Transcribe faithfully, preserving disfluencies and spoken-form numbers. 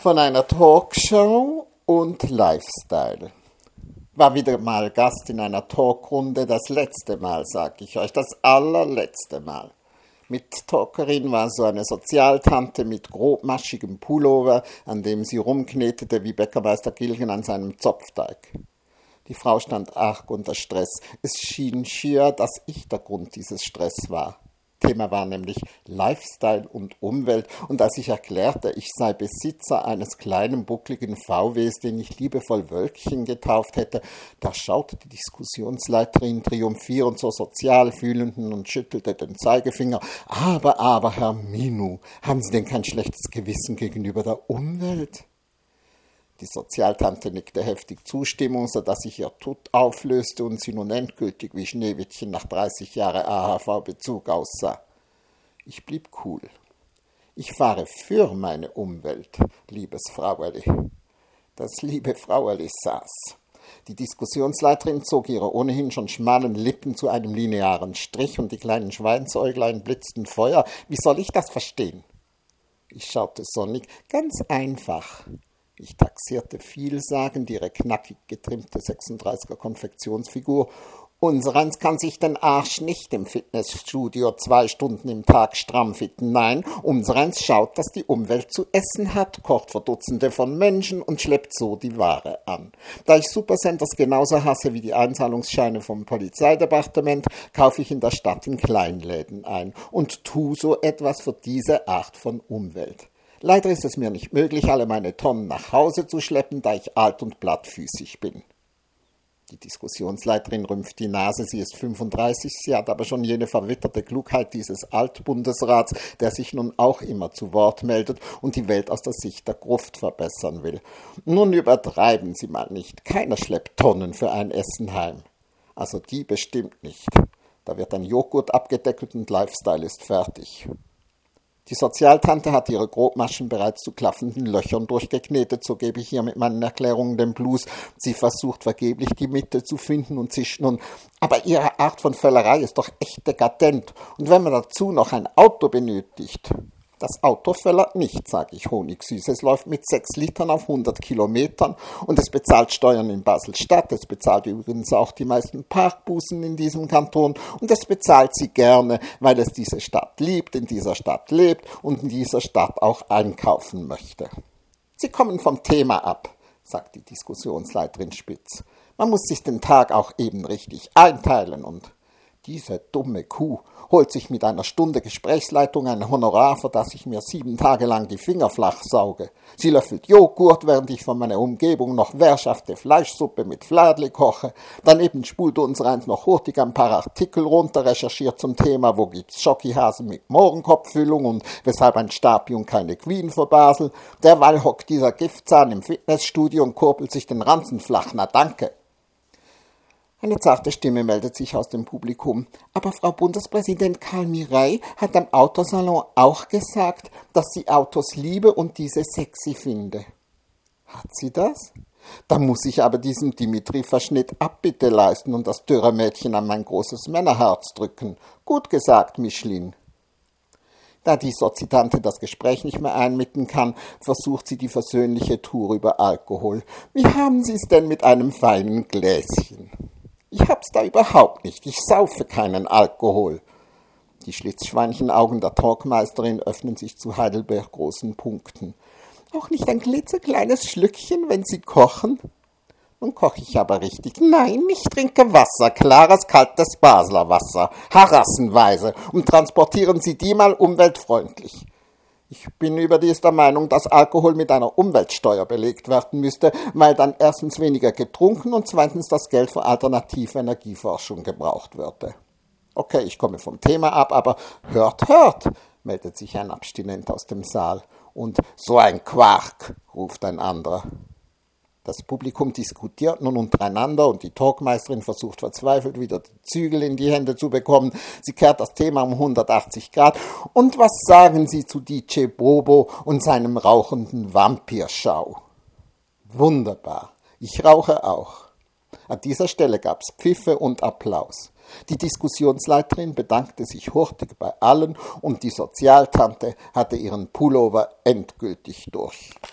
von einer Talkshow und Lifestyle. War wieder mal Gast in einer Talkrunde, das letzte Mal, sag ich euch, das allerletzte Mal. Mit Talkerin war so eine Sozialtante mit grobmaschigem Pullover, an dem sie rumknetete wie Bäckermeister Gilgen an seinem Zopfteig. Die Frau stand arg unter Stress. Es schien schier, dass ich der Grund dieses Stress war. Thema war nämlich Lifestyle und Umwelt, und als ich erklärte, ich sei Besitzer eines kleinen buckligen V Ws, den ich liebevoll Wölkchen getauft hätte, da schaute die Diskussionsleiterin triumphierend zur Sozialfühlenden und schüttelte den Zeigefinger. Aber, aber, Herr Minu, haben Sie denn kein schlechtes Gewissen gegenüber der Umwelt? Die Sozialtante nickte heftig Zustimmung, sodass sich ihr Tut auflöste und sie nun endgültig wie Schneewittchen nach dreißig Jahren A H V-Bezug aussah. Ich blieb cool. Ich fahre für meine Umwelt, liebes Frauerli. Das liebe Frauerli saß. Die Diskussionsleiterin zog ihre ohnehin schon schmalen Lippen zu einem linearen Strich und die kleinen Schweinsäuglein blitzten Feuer. Wie soll ich das verstehen? Ich schaute sonnig. Ganz einfach. Ich taxierte vielsagend ihre knackig getrimmte sechsunddreißiger Konfektionsfigur. Unsereins kann sich den Arsch nicht im Fitnessstudio zwei Stunden im Tag stramm fitten. Nein, unsereins schaut, dass die Umwelt zu essen hat, kocht für Dutzende von Menschen und schleppt so die Ware an. Da ich Supercenters genauso hasse wie die Einzahlungsscheine vom Polizeidepartement, kaufe ich in der Stadt in Kleinläden ein und tu so etwas für diese Art von Umwelt. Leider ist es mir nicht möglich, alle meine Tonnen nach Hause zu schleppen, da ich alt und plattfüßig bin. Die Diskussionsleiterin rümpft die Nase, sie ist fünfunddreißig, sie hat aber schon jene verwitterte Klugheit dieses Altbundesrats, der sich nun auch immer zu Wort meldet und die Welt aus der Sicht der Gruft verbessern will. Nun übertreiben Sie mal nicht, keiner schleppt Tonnen für ein Essen heim. Also die bestimmt nicht. Da wird ein Joghurt abgedeckelt und Lifestyle ist fertig. Die Sozialtante hat ihre Grobmaschen bereits zu klaffenden Löchern durchgeknetet, so gebe ich ihr mit meinen Erklärungen den Blues. Sie versucht vergeblich die Mitte zu finden und zischt nun, aber ihre Art von Völlerei ist doch echt dekadent. Und wenn man dazu noch ein Auto benötigt. Das Auto völlert nicht, sage ich honigsüß. Es läuft mit sechs Litern auf hundert Kilometern und es bezahlt Steuern in Basel-Stadt. Es bezahlt übrigens auch die meisten Parkbußen in diesem Kanton und es bezahlt sie gerne, weil es diese Stadt liebt, in dieser Stadt lebt und in dieser Stadt auch einkaufen möchte. Sie kommen vom Thema ab, sagt die Diskussionsleiterin spitz. Man muss sich den Tag auch eben richtig einteilen und diese dumme Kuh holt sich mit einer Stunde Gesprächsleitung ein Honorar, für das ich mir sieben Tage lang die Finger flach sauge. Sie löffelt Joghurt, während ich von meiner Umgebung noch währschafte Fleischsuppe mit Fladli koche. Daneben spult unsereins noch hurtig ein paar Artikel runter, recherchiert zum Thema, wo gibt's Schokihasen mit Mohrenkopffüllung und weshalb ein Stapi und keine Queen für Basel. Derweil hockt dieser Giftzahn im Fitnessstudio und kurbelt sich den Ranzen flach. Na danke. Eine zarte Stimme meldet sich aus dem Publikum. Aber Frau Bundespräsident Karl Mirey hat am Autosalon auch gesagt, dass sie Autos liebe und diese sexy finde. Hat sie das? Da muss ich aber diesem Dimitri-Verschnitt Abbitte leisten und das dürre Mädchen an mein großes Männerherz drücken. Gut gesagt, Michelin. Da die Sozitante das Gespräch nicht mehr einmitten kann, versucht sie die versöhnliche Tour über Alkohol. Wie haben Sie es denn mit einem feinen Gläschen? Ich hab's da überhaupt nicht. Ich saufe keinen Alkohol. Die Schlitzschweinchenaugen der Talkmeisterin öffnen sich zu Heidelberg großen Punkten. Auch nicht ein klitzekleines Schlückchen, wenn Sie kochen? Nun koche ich aber richtig. Nein, ich trinke Wasser, klares, kaltes Basler Wasser, harassenweise, und transportieren Sie die mal umweltfreundlich. Ich bin überdies der Meinung, dass Alkohol mit einer Umweltsteuer belegt werden müsste, weil dann erstens weniger getrunken und zweitens das Geld für alternative Energieforschung gebraucht würde. Okay, ich komme vom Thema ab, aber hört, hört, meldet sich ein Abstinent aus dem Saal. Und so ein Quark, ruft ein anderer. Das Publikum diskutiert nun untereinander und die Talkmeisterin versucht verzweifelt wieder die Zügel in die Hände zu bekommen. Sie kehrt das Thema um hundertachtzig Grad. Und was sagen Sie zu D J Bobo und seinem rauchenden Vampirschau? Wunderbar. Ich rauche auch. An dieser Stelle gab's Pfiffe und Applaus. Die Diskussionsleiterin bedankte sich hurtig bei allen und die Sozialtante hatte ihren Pullover endgültig durch.